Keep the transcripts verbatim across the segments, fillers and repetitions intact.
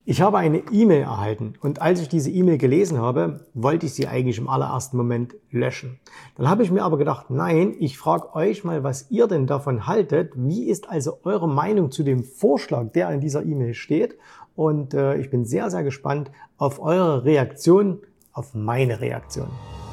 Ich habe eine E-Mail erhalten und als ich diese E-Mail gelesen habe, wollte ich sie eigentlich im allerersten Moment löschen. Dann habe ich mir aber gedacht, nein, ich frage euch mal, was ihr denn davon haltet. Wie ist also eure Meinung zu dem Vorschlag, der in dieser E-Mail steht? Und äh, ich bin sehr, sehr gespannt auf eure Reaktion, auf meine Reaktion.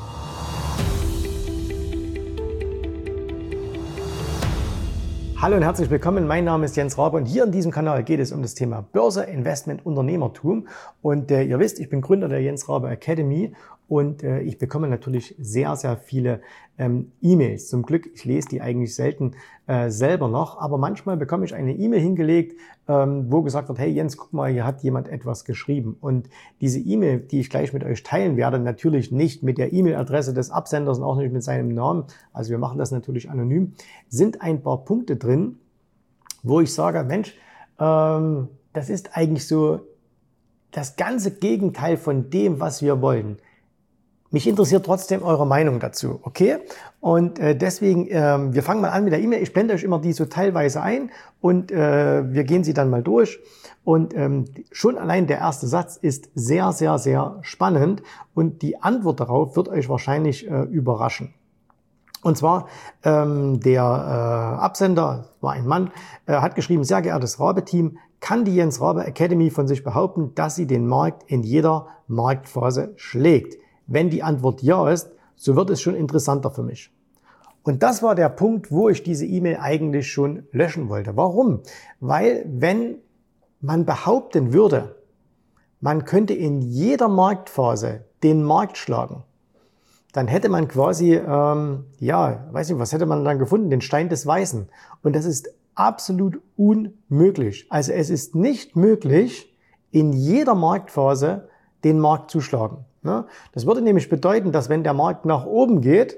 Hallo und herzlich willkommen, mein Name ist Jens Rabe und hier in diesem Kanal geht es um das Thema Börse, Investment, Unternehmertum. Und äh, ihr wisst, ich bin Gründer der Jens Rabe Academy und äh, ich bekomme natürlich sehr, sehr viele ähm, E-Mails. Zum Glück, ich lese die eigentlich selten äh, selber noch, aber manchmal bekomme ich eine E-Mail hingelegt, ähm, wo gesagt wird, hey Jens, guck mal, hier hat jemand etwas geschrieben. Und diese E-Mail, die ich gleich mit euch teilen werde, natürlich nicht mit der E-Mail-Adresse des Absenders und auch nicht mit seinem Namen, also wir machen das natürlich anonym, sind ein paar Punkte drin, wo ich sage, Mensch, ähm, das ist eigentlich so das ganze Gegenteil von dem, was wir wollen. Mich interessiert trotzdem eure Meinung dazu, okay? Und äh, deswegen, äh, wir fangen mal an mit der E-Mail. Ich blende euch immer die so teilweise ein und äh, wir gehen sie dann mal durch. Und ähm, schon allein der erste Satz ist sehr, sehr, sehr spannend und die Antwort darauf wird euch wahrscheinlich äh, überraschen. Und zwar ähm, der äh, Absender, war ein Mann, äh, hat geschrieben, sehr geehrtes Rabe-Team, kann die Jens Rabe Academy von sich behaupten, dass sie den Markt in jeder Marktphase schlägt? Wenn die Antwort ja ist, so wird es schon interessanter für mich. Und das war der Punkt, wo ich diese E-Mail eigentlich schon löschen wollte. Warum? Weil wenn man behaupten würde, man könnte in jeder Marktphase den Markt schlagen, dann hätte man quasi, ähm, ja, weiß nicht, was hätte man dann gefunden? Den Stein des Weisen. Und das ist absolut unmöglich. Also es ist nicht möglich, in jeder Marktphase den Markt zu schlagen. Das würde nämlich bedeuten, dass wenn der Markt nach oben geht,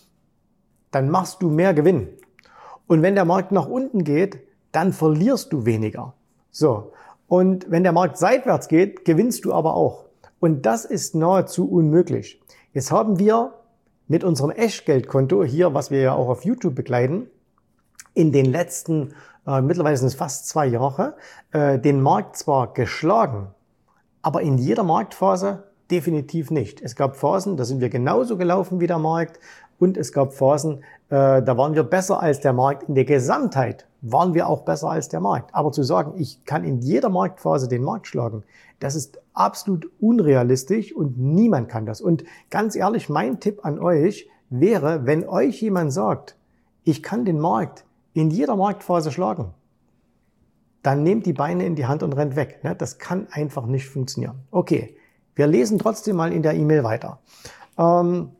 dann machst du mehr Gewinn. Und wenn der Markt nach unten geht, dann verlierst du weniger. So. Und wenn der Markt seitwärts geht, gewinnst du aber auch. Und das ist nahezu unmöglich. Jetzt haben wir mit unserem Echtgeldkonto hier, was wir ja auch auf YouTube begleiten, in den letzten, äh, mittlerweile sind es fast zwei Jahre, äh, den Markt zwar geschlagen, aber in jeder Marktphase definitiv nicht. Es gab Phasen, da sind wir genauso gelaufen wie der Markt und es gab Phasen, äh, da waren wir besser als der Markt. In der Gesamtheit waren wir auch besser als der Markt. Aber zu sagen, ich kann in jeder Marktphase den Markt schlagen, das ist absolut unrealistisch und niemand kann das. Und ganz ehrlich, mein Tipp an euch wäre, wenn euch jemand sagt, ich kann den Markt in jeder Marktphase schlagen, dann nehmt die Beine in die Hand und rennt weg. Das kann einfach nicht funktionieren. Okay. Wir lesen trotzdem mal in der E-Mail weiter. Ähm,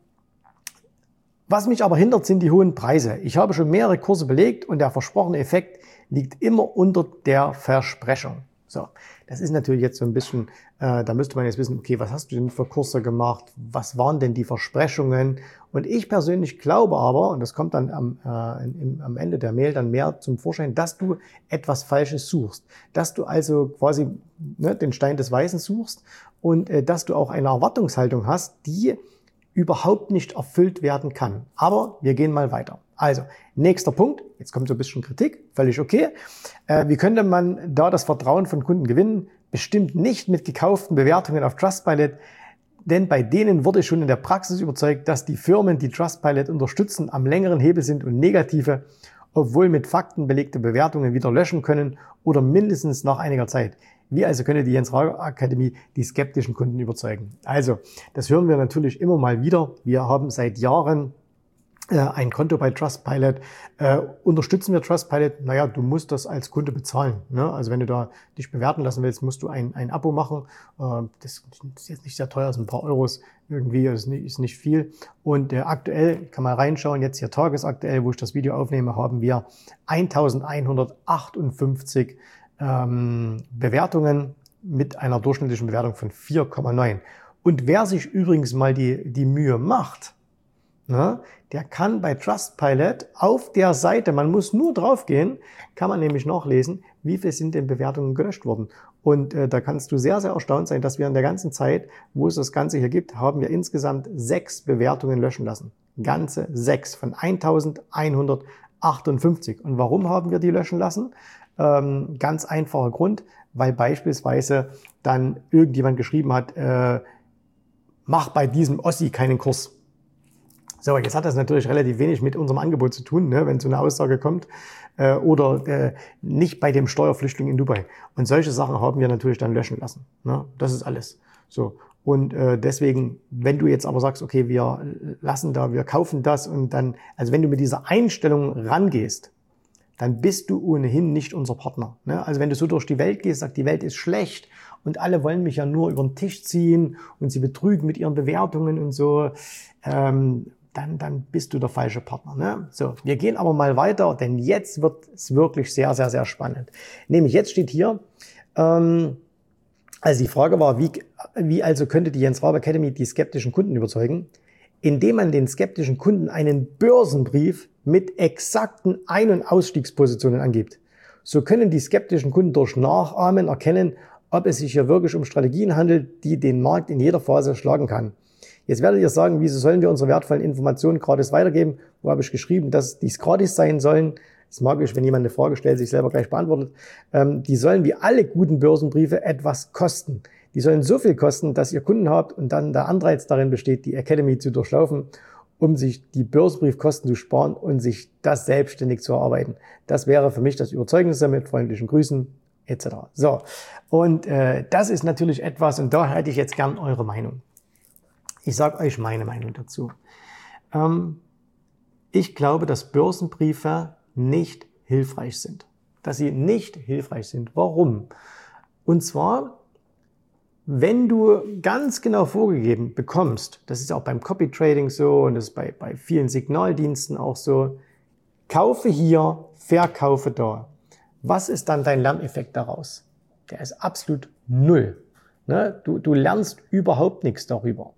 was mich aber hindert, sind die hohen Preise. Ich habe schon mehrere Kurse belegt und der versprochene Effekt liegt immer unter der Versprechung. So, das ist natürlich jetzt so ein bisschen, äh, da müsste man jetzt wissen, okay, was hast du denn für Kurse gemacht? Was waren denn die Versprechungen? Und ich persönlich glaube aber, und das kommt dann am, äh, im, am Ende der Mail dann mehr zum Vorschein, dass du etwas Falsches suchst. Dass du also quasi ne, den Stein des Weisen suchst und äh, dass du auch eine Erwartungshaltung hast, die überhaupt nicht erfüllt werden kann. Aber wir gehen mal weiter. Also, nächster Punkt. Jetzt kommt so ein bisschen Kritik. Völlig okay. Äh, wie könnte man da das Vertrauen von Kunden gewinnen? Bestimmt nicht mit gekauften Bewertungen auf Trustpilot. Denn bei denen wurde ich schon in der Praxis überzeugt, dass die Firmen, die Trustpilot unterstützen, am längeren Hebel sind und negative, obwohl mit Fakten belegte Bewertungen wieder löschen können oder mindestens nach einiger Zeit. Wie also könne die Jens Rabe Akademie die skeptischen Kunden überzeugen? Also, das hören wir natürlich immer mal wieder. Wir haben seit Jahren äh, ein Konto bei Trustpilot. Äh, unterstützen wir Trustpilot? Naja, du musst das als Kunde bezahlen. Ne? Also wenn du da dich bewerten lassen willst, musst du ein, ein Abo machen. Äh, das ist jetzt nicht sehr teuer, das sind ein paar Euros irgendwie, das ist nicht, ist nicht viel. Und äh, aktuell, kann man reinschauen, jetzt hier tagesaktuell, wo ich das Video aufnehme, haben wir eintausendeinhundertachtundfünfzig Ähm, Bewertungen mit einer durchschnittlichen Bewertung von vier Komma neun. Und wer sich übrigens mal die, die Mühe macht, ne, der kann bei Trustpilot auf der Seite, man muss nur draufgehen, kann man nämlich nachlesen, wie viel sind denn Bewertungen gelöscht worden. Und äh, da kannst du sehr, sehr erstaunt sein, dass wir in der ganzen Zeit, wo es das Ganze hier gibt, haben wir insgesamt sechs Bewertungen löschen lassen. Ganze sechs von eintausendeinhundertachtundfünfzig. Und warum haben wir die löschen lassen? Ähm, ganz einfacher Grund, weil beispielsweise dann irgendjemand geschrieben hat, äh, mach bei diesem Ossi keinen Kurs. So, jetzt hat das natürlich relativ wenig mit unserem Angebot zu tun, ne, wenn so eine Aussage kommt. Äh, oder äh, nicht bei dem Steuerflüchtling in Dubai. Und solche Sachen haben wir natürlich dann löschen lassen. Ne? Das ist alles. So. Und äh, deswegen, wenn du jetzt aber sagst, okay, wir lassen da, wir kaufen das und dann, also wenn du mit dieser Einstellung rangehst, dann bist du ohnehin nicht unser Partner. Ne? Also wenn du so durch die Welt gehst, sagst, die Welt ist schlecht und alle wollen mich ja nur über den Tisch ziehen und sie betrügen mit ihren Bewertungen und so, ähm, dann, dann bist du der falsche Partner. Ne? So, wir gehen aber mal weiter, denn jetzt wird es wirklich sehr, sehr, sehr spannend. Nämlich jetzt steht hier, ähm, also die Frage war, wie, wie also könnte die Jens Rabe Academy die skeptischen Kunden überzeugen? Indem man den skeptischen Kunden einen Börsenbrief mit exakten Ein- und Ausstiegspositionen angibt. So können die skeptischen Kunden durch Nachahmen erkennen, ob es sich hier wirklich um Strategien handelt, die den Markt in jeder Phase schlagen kann. Jetzt werdet ihr sagen, wieso sollen wir unsere wertvollen Informationen gratis weitergeben? Wo habe ich geschrieben, dass dies gratis sein sollen? Das mag ich, wenn jemand eine Frage stellt, sich selber gleich beantwortet. Ähm, die sollen wie alle guten Börsenbriefe etwas kosten. Die sollen so viel kosten, dass ihr Kunden habt und dann der Anreiz darin besteht, die Academy zu durchlaufen, um sich die Börsenbriefkosten zu sparen und sich das selbstständig zu erarbeiten. Das wäre für mich das Überzeugnis mit freundlichen Grüßen et cetera. So, und äh, das ist natürlich etwas, und da hätte ich jetzt gern eure Meinung. Ich sage euch meine Meinung dazu. Ähm, ich glaube, dass Börsenbriefe nicht hilfreich sind. Dass sie nicht hilfreich sind. Warum? Und zwar, wenn du ganz genau vorgegeben bekommst, das ist auch beim Copy Trading so und das ist bei, bei vielen Signaldiensten auch so, kaufe hier, verkaufe da. Was ist dann dein Lerneffekt daraus? Der ist absolut null. Ne? Du, du lernst überhaupt nichts darüber.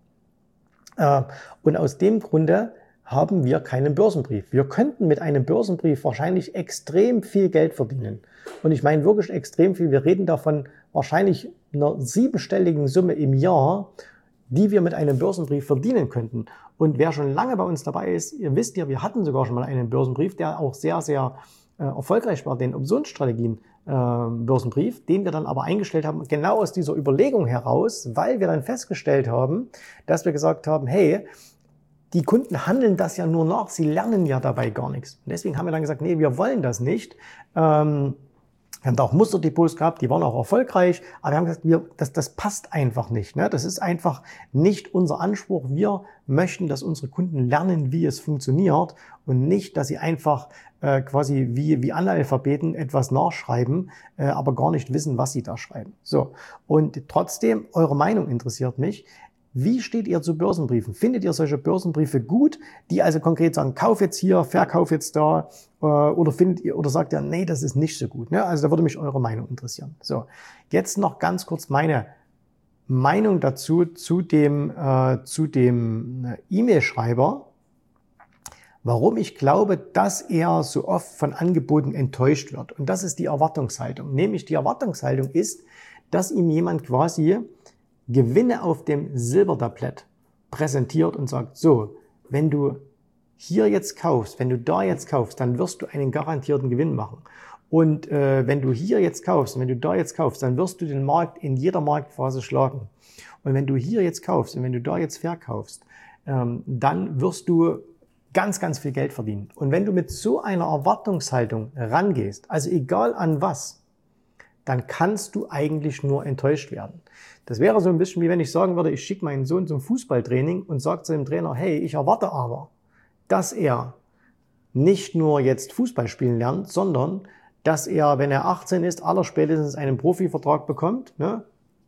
Und aus dem Grunde haben wir keinen Börsenbrief. Wir könnten mit einem Börsenbrief wahrscheinlich extrem viel Geld verdienen. Und ich meine wirklich extrem viel. Wir reden davon wahrscheinlich einer siebenstelligen Summe im Jahr, die wir mit einem Börsenbrief verdienen könnten. Und wer schon lange bei uns dabei ist, ihr wisst ja, wir hatten sogar schon mal einen Börsenbrief, der auch sehr, sehr äh, erfolgreich war, den Optionsstrategien äh, Börsenbrief, den wir dann aber eingestellt haben, genau aus dieser Überlegung heraus, weil wir dann festgestellt haben, dass wir gesagt haben, hey, die Kunden handeln das ja nur nach, sie lernen ja dabei gar nichts. Und deswegen haben wir dann gesagt, nee, wir wollen das nicht. Ähm, wir haben da auch Musterdepots gehabt, die waren auch erfolgreich, aber wir haben gesagt, wir, das, das passt einfach nicht. Ne? Das ist einfach nicht unser Anspruch. Wir möchten, dass unsere Kunden lernen, wie es funktioniert und nicht, dass sie einfach äh, quasi wie, wie Analphabeten etwas nachschreiben, äh, aber gar nicht wissen, was sie da schreiben. So. Und trotzdem, eure Meinung interessiert mich. Wie steht ihr zu Börsenbriefen? Findet ihr solche Börsenbriefe gut, die also konkret sagen, kauf jetzt hier, verkauf jetzt da, äh, oder findet ihr, oder sagt ihr, nee, das ist nicht so gut, ne? Also da würde mich eure Meinung interessieren. So, jetzt noch ganz kurz meine Meinung dazu, zu dem, äh, zu dem äh, E-Mail-Schreiber, warum ich glaube, dass er so oft von Angeboten enttäuscht wird. Und das ist die Erwartungshaltung. Nämlich die Erwartungshaltung ist, dass ihm jemand quasi Gewinne auf dem Silbertablett präsentiert und sagt, so, wenn du hier jetzt kaufst, wenn du da jetzt kaufst, dann wirst du einen garantierten Gewinn machen. Und äh, wenn du hier jetzt kaufst, wenn du da jetzt kaufst, dann wirst du den Markt in jeder Marktphase schlagen. Und wenn du hier jetzt kaufst und wenn du da jetzt verkaufst, ähm, dann wirst du ganz, ganz viel Geld verdienen. Und wenn du mit so einer Erwartungshaltung rangehst, also egal an was, dann kannst du eigentlich nur enttäuscht werden. Das wäre so ein bisschen wie wenn ich sagen würde, ich schicke meinen Sohn zum Fußballtraining und sage zu dem Trainer, hey, ich erwarte aber, dass er nicht nur jetzt Fußball spielen lernt, sondern dass er, wenn er achtzehn ist, allerspätestens einen Profivertrag bekommt, ne?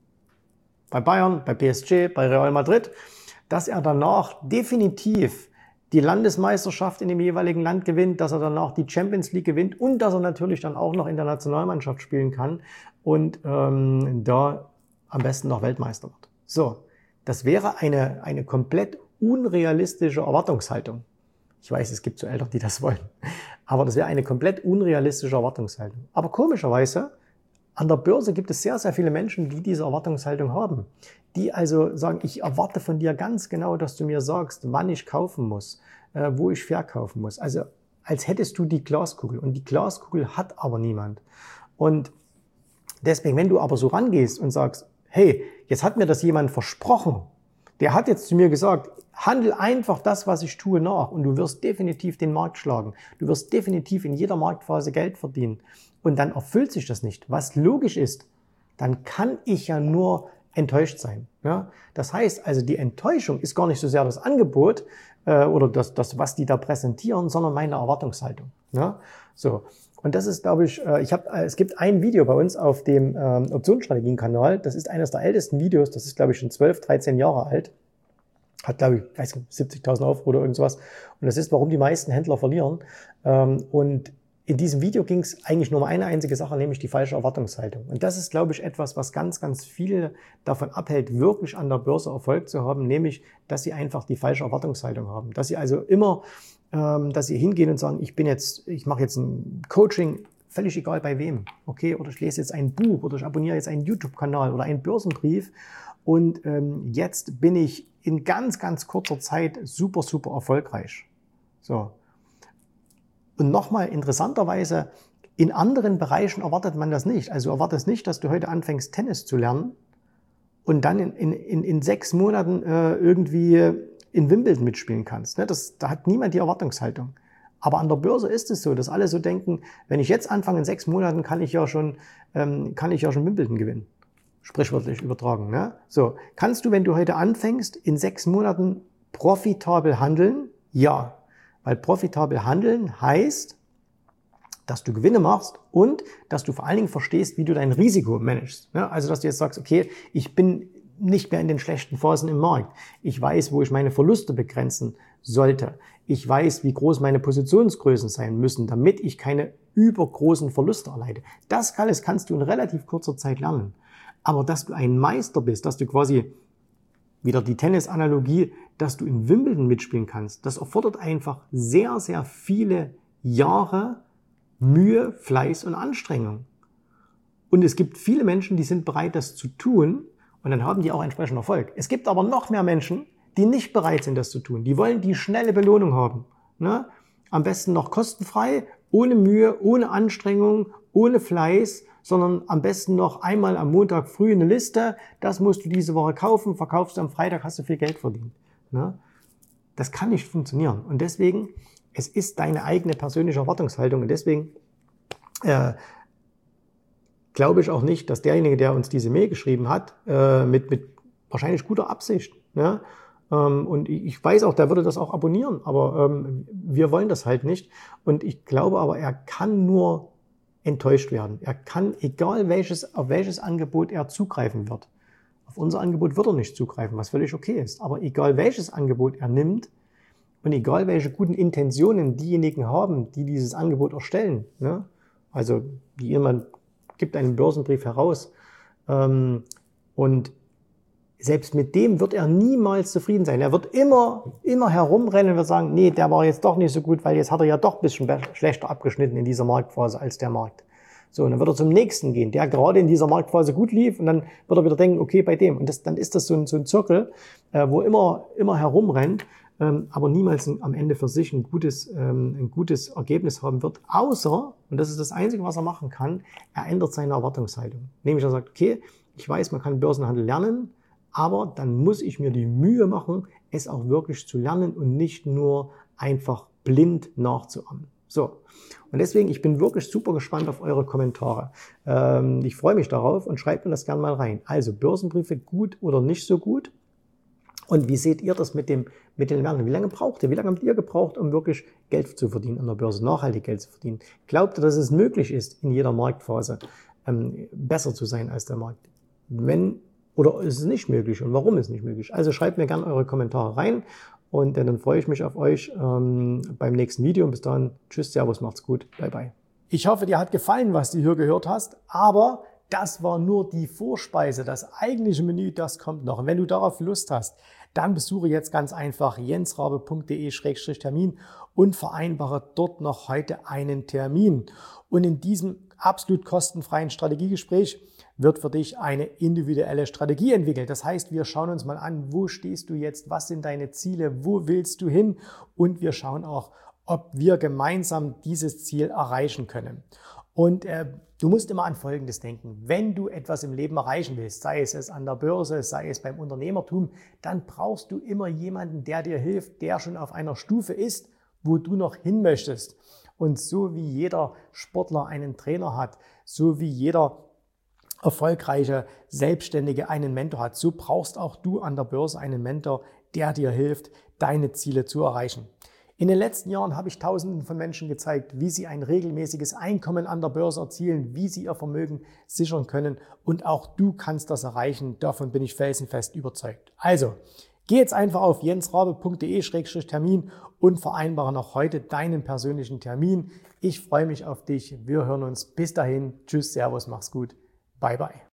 Bei Bayern, bei P S G, bei Real Madrid, dass er danach definitiv die Landesmeisterschaft in dem jeweiligen Land gewinnt, dass er danach die Champions League gewinnt und dass er natürlich dann auch noch in der Nationalmannschaft spielen kann und ähm, da am besten noch Weltmeister wird. So, das wäre eine, eine komplett unrealistische Erwartungshaltung. Ich weiß, es gibt so Eltern, die das wollen, aber das wäre eine komplett unrealistische Erwartungshaltung. Aber komischerweise, an der Börse gibt es sehr, sehr viele Menschen, die diese Erwartungshaltung haben. Die also sagen, ich erwarte von dir ganz genau, dass du mir sagst, wann ich kaufen muss, äh, wo ich verkaufen muss. Also als hättest du die Glaskugel. Und die Glaskugel hat aber niemand. Und Deswegen, wenn du aber so rangehst und sagst, hey, jetzt hat mir das jemand versprochen, der hat jetzt zu mir gesagt, handel einfach das, was ich tue, nach und du wirst definitiv den Markt schlagen. Du wirst definitiv in jeder Marktphase Geld verdienen. Und dann erfüllt sich das nicht, was logisch ist, dann kann ich ja nur enttäuscht sein. Ja? Das heißt also, die Enttäuschung ist gar nicht so sehr das Angebot äh, oder das, das, was die da präsentieren, sondern meine Erwartungshaltung. Ja? So. Und das ist, glaube ich, äh, ich habe, äh, es gibt ein Video bei uns auf dem ähm, Optionsstrategien-Kanal. Das ist eines der ältesten Videos. Das ist, glaube ich, schon zwölf, dreizehn Jahre alt. Hat, glaube ich, weiß nicht, siebzigtausend Aufrufe oder irgendwas. Und das ist, warum die meisten Händler verlieren. Ähm, und in diesem Video ging es eigentlich nur um eine einzige Sache, nämlich die falsche Erwartungshaltung. Und das ist, glaube ich, etwas, was ganz, ganz viele davon abhält, wirklich an der Börse Erfolg zu haben, nämlich, dass sie einfach die falsche Erwartungshaltung haben. Dass sie also immer, ähm, dass sie hingehen und sagen, ich bin jetzt, ich mache jetzt ein Coaching, völlig egal bei wem, okay? Oder ich lese jetzt ein Buch oder ich abonniere jetzt einen YouTube-Kanal oder einen Börsenbrief und ähm, jetzt bin ich in ganz, ganz kurzer Zeit super, super erfolgreich. So. Und nochmal interessanterweise, in anderen Bereichen erwartet man das nicht. Also erwartet es nicht, dass du heute anfängst, Tennis zu lernen und dann in, in, in sechs Monaten äh, irgendwie in Wimbledon mitspielen kannst. Ne? Das, da hat niemand die Erwartungshaltung. Aber an der Börse ist es so, dass alle so denken, wenn ich jetzt anfange, in sechs Monaten kann ich ja schon, ähm, kann ich ja schon Wimbledon gewinnen. Sprichwörtlich übertragen. Ne? So, kannst du, wenn du heute anfängst, in sechs Monaten profitabel handeln? Ja. Weil profitabel handeln heißt, dass du Gewinne machst und dass du vor allen Dingen verstehst, wie du dein Risiko managst. Ja, also, dass du jetzt sagst, okay, ich bin nicht mehr in den schlechten Phasen im Markt. Ich weiß, wo ich meine Verluste begrenzen sollte. Ich weiß, wie groß meine Positionsgrößen sein müssen, damit ich keine übergroßen Verluste erleide. Das alles kannst du in relativ kurzer Zeit lernen. Aber dass du ein Meister bist, dass du quasi wieder die Tennis-Analogie, dass du in Wimbledon mitspielen kannst, das erfordert einfach sehr, sehr viele Jahre Mühe, Fleiß und Anstrengung. Und es gibt viele Menschen, die sind bereit, das zu tun und dann haben die auch entsprechend Erfolg. Es gibt aber noch mehr Menschen, die nicht bereit sind, das zu tun. Die wollen die schnelle Belohnung haben. Ne? Am besten noch kostenfrei, ohne Mühe, ohne Anstrengung, ohne Fleiß, sondern am besten noch einmal am Montag früh eine Liste, das musst du diese Woche kaufen, verkaufst du am Freitag, hast du viel Geld verdient. Ne? Das kann nicht funktionieren. Und deswegen, es ist deine eigene persönliche Erwartungshaltung. Und deswegen äh, glaube ich auch nicht, dass derjenige, der uns diese Mail geschrieben hat, äh, mit, mit wahrscheinlich guter Absicht, ne? ähm, und ich weiß auch, der würde das auch abonnieren, aber ähm, wir wollen das halt nicht. Und ich glaube aber, er kann nur enttäuscht werden. Er kann, egal welches, auf welches Angebot er zugreifen wird. Auf unser Angebot wird er nicht zugreifen, was völlig okay ist. Aber egal welches Angebot er nimmt und egal welche guten Intentionen diejenigen haben, die dieses Angebot erstellen, ne? Also wie jemand gibt einen Börsenbrief heraus ähm, und selbst mit dem wird er niemals zufrieden sein. Er wird immer, immer herumrennen und wird sagen, nee, der war jetzt doch nicht so gut, weil jetzt hat er ja doch ein bisschen schlechter abgeschnitten in dieser Marktphase als der Markt. So, und dann wird er zum nächsten gehen, der gerade in dieser Marktphase gut lief und dann wird er wieder denken, okay, bei dem. Und das, dann ist das so ein, so ein Zirkel, äh, wo immer, immer herumrennt, ähm, aber niemals ein, am Ende für sich ein gutes, ähm, ein gutes Ergebnis haben wird, außer, und das ist das Einzige, was er machen kann, er ändert seine Erwartungshaltung. Nämlich er sagt, okay, ich weiß, man kann Börsenhandel lernen, aber dann muss ich mir die Mühe machen, es auch wirklich zu lernen und nicht nur einfach blind nachzuahmen. So. Und deswegen, ich bin wirklich super gespannt auf eure Kommentare. Ähm, ich freue mich darauf und schreibt mir das gerne mal rein. Also Börsenbriefe gut oder nicht so gut? Und wie seht ihr das mit dem, mit den Lernen? Wie lange braucht ihr? Wie lange habt ihr gebraucht, um wirklich Geld zu verdienen an der Börse, nachhaltig Geld zu verdienen? Glaubt ihr, dass es möglich ist, in jeder Marktphase ähm, besser zu sein als der Markt? Wenn Oder ist es nicht möglich und warum ist es nicht möglich? Also schreibt mir gerne eure Kommentare rein und dann freue ich mich auf euch ähm, beim nächsten Video. Und bis dahin, tschüss, servus, macht's gut, bye bye. Ich hoffe, dir hat gefallen, was du hier gehört hast, aber das war nur die Vorspeise. Das eigentliche Menü, das kommt noch. Und wenn du darauf Lust hast, dann besuche jetzt ganz einfach jensrabe punkt de Schrägstrich Termin und vereinbare dort noch heute einen Termin. Und in diesem absolut kostenfreien Strategiegespräch wird für dich eine individuelle Strategie entwickelt. Das heißt, wir schauen uns mal an, wo stehst du jetzt, was sind deine Ziele, wo willst du hin und wir schauen auch, ob wir gemeinsam dieses Ziel erreichen können. Und äh, Du musst immer an Folgendes denken. Wenn du etwas im Leben erreichen willst, sei es es an der Börse, sei es beim Unternehmertum, dann brauchst du immer jemanden, der dir hilft, der schon auf einer Stufe ist, wo du noch hin möchtest. Und so wie jeder Sportler einen Trainer hat, so wie jeder erfolgreiche Selbstständige einen Mentor hat, so brauchst auch du an der Börse einen Mentor, der dir hilft, deine Ziele zu erreichen. In den letzten Jahren habe ich Tausenden von Menschen gezeigt, wie sie ein regelmäßiges Einkommen an der Börse erzielen, wie sie ihr Vermögen sichern können, und auch du kannst das erreichen. Davon bin ich felsenfest überzeugt. Also, geh jetzt einfach auf jensrabe punkt de Schrägstrich Termin und vereinbare noch heute deinen persönlichen Termin. Ich freue mich auf dich. Wir hören uns. Bis dahin. Tschüss, Servus, mach's gut. Bye, bye.